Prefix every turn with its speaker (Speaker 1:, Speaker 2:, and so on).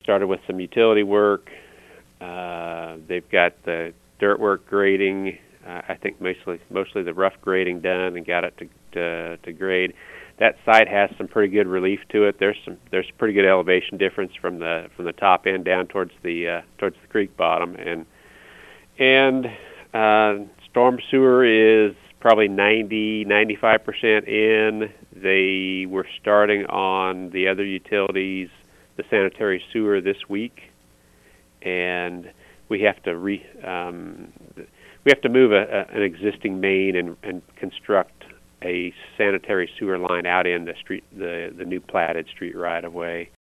Speaker 1: started with some utility work. They've got the dirt work grading. I think mostly the rough grading done and got it to grade. That site has some pretty good relief to it. There's pretty good elevation difference from the top end down towards the creek bottom, and storm sewer is probably 95% in. They were starting on the other utilities, the sanitary sewer this week, and we have to move an existing main and construct a sanitary sewer line out in the street, the new platted street right of way.